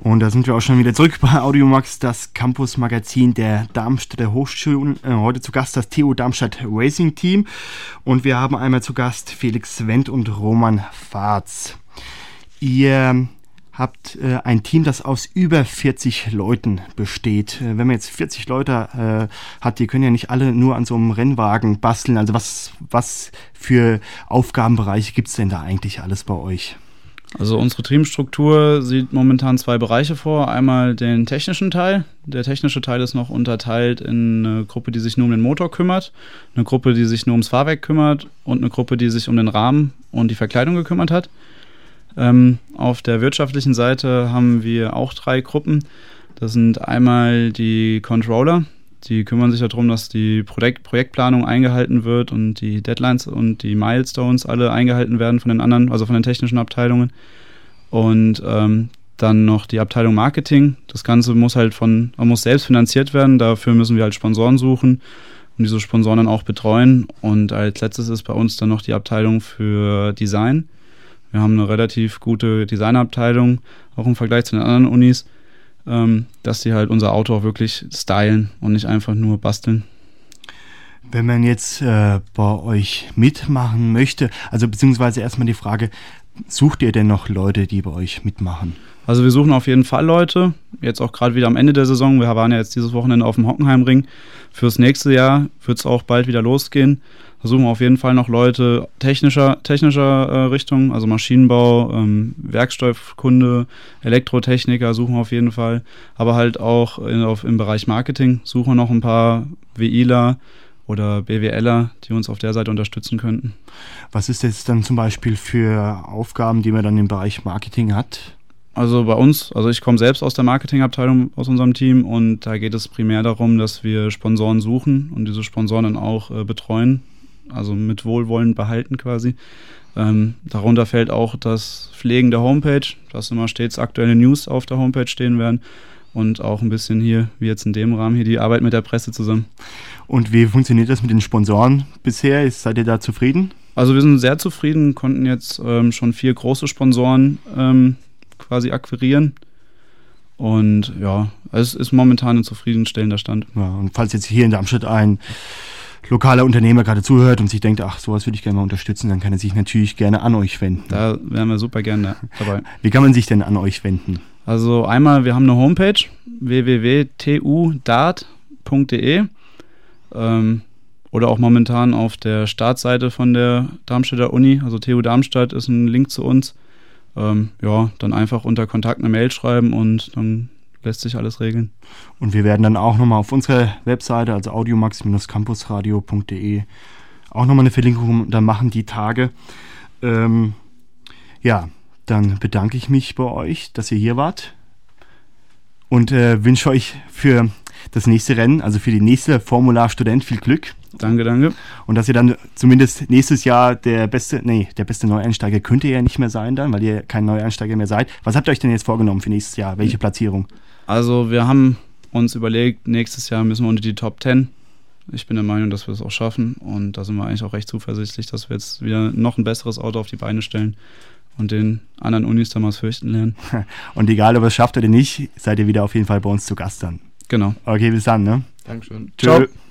Und da sind wir auch schon wieder zurück bei Audiomax, das Campus-Magazin der Darmstädter Hochschulen. Heute zu Gast das TU Darmstadt Racing Team. Und wir haben einmal zu Gast Felix Wendt und Roman Vaatz. Ihr habt ein Team, das aus über 40 Leuten besteht. Wenn man jetzt 40 Leute hat, die können ja nicht alle nur an so einem Rennwagen basteln. Also was für Aufgabenbereiche gibt es denn da eigentlich alles bei euch? Also unsere Teamstruktur sieht momentan 2 Bereiche vor. Einmal den technischen Teil. Der technische Teil ist noch unterteilt in eine Gruppe, die sich nur um den Motor kümmert, eine Gruppe, die sich nur ums Fahrwerk kümmert und eine Gruppe, die sich um den Rahmen und die Verkleidung gekümmert hat. Auf der wirtschaftlichen Seite haben wir auch 3 Gruppen. Das sind einmal die Controller. Die kümmern sich darum, dass die Projektplanung eingehalten wird und die Deadlines und die Milestones alle eingehalten werden von den anderen, also von den technischen Abteilungen. Und dann noch die Abteilung Marketing. Das Ganze muss muss selbst finanziert werden. Dafür müssen wir halt Sponsoren suchen und diese Sponsoren dann auch betreuen. Und als letztes ist bei uns dann noch die Abteilung für Design. Wir haben eine relativ gute Designabteilung, auch im Vergleich zu den anderen Unis, dass die halt unser Auto auch wirklich stylen und nicht einfach nur basteln. Wenn man jetzt bei euch mitmachen möchte, also beziehungsweise erstmal die Frage, sucht ihr denn noch Leute, die bei euch mitmachen? Also wir suchen auf jeden Fall Leute, jetzt auch gerade wieder am Ende der Saison. Wir waren ja jetzt dieses Wochenende auf dem Hockenheimring. Fürs nächste Jahr wird es auch bald wieder losgehen. Da suchen wir auf jeden Fall noch Leute technischer Richtung, also Maschinenbau, Werkstoffkunde, Elektrotechniker suchen wir auf jeden Fall. Aber halt auch im Bereich Marketing suchen wir noch ein paar WIler oder BWLer, die uns auf der Seite unterstützen könnten. Was ist jetzt dann zum Beispiel für Aufgaben, die man dann im Bereich Marketing hat? Also bei uns, ich komme selbst aus der Marketingabteilung aus unserem Team und da geht es primär darum, dass wir Sponsoren suchen und diese Sponsoren dann auch betreuen, also mit Wohlwollen behalten quasi. Darunter fällt auch das Pflegen der Homepage, dass immer stets aktuelle News auf der Homepage stehen werden und auch ein bisschen hier, wie jetzt in dem Rahmen, hier die Arbeit mit der Presse zusammen. Und wie funktioniert das mit den Sponsoren bisher? Seid ihr da zufrieden? Also wir sind sehr zufrieden, konnten jetzt schon 4 große Sponsoren quasi akquirieren. Und ja, es ist momentan ein zufriedenstellender Stand. Ja, und falls jetzt hier in Darmstadt ein lokaler Unternehmer gerade zuhört und sich denkt, ach, sowas würde ich gerne mal unterstützen, dann kann er sich natürlich gerne an euch wenden. Da wären wir super gerne dabei. Wie kann man sich denn an euch wenden? Also einmal, wir haben eine Homepage, www.tudart.de oder auch momentan auf der Startseite von der Darmstädter Uni, also TU Darmstadt ist ein Link zu uns. Dann einfach unter Kontakt eine Mail schreiben und dann lässt sich alles regeln. Und wir werden dann auch nochmal auf unserer Webseite, also audiomax-campusradio.de, auch nochmal eine Verlinkung da machen, die Tage. Dann bedanke ich mich bei euch, dass ihr hier wart und wünsche euch für das nächste Rennen, also für die nächste Formula Student, viel Glück. Danke. Und dass ihr dann zumindest nächstes Jahr der beste Neueinsteiger könnt ihr ja nicht mehr sein dann, weil ihr kein Neueinsteiger mehr seid. Was habt ihr euch denn jetzt vorgenommen für nächstes Jahr? Welche Platzierung? Also wir haben uns überlegt, nächstes Jahr müssen wir unter die Top 10. Ich bin der Meinung, dass wir es auch schaffen und da sind wir eigentlich auch recht zuversichtlich, dass wir jetzt wieder noch ein besseres Auto auf die Beine stellen und den anderen Unis dann mal das Fürchten lernen. Und egal, ob ihr es schafft oder nicht, seid ihr wieder auf jeden Fall bei uns zu Gast dann. Genau. Okay, bis dann, ne? Dankeschön. Ciao.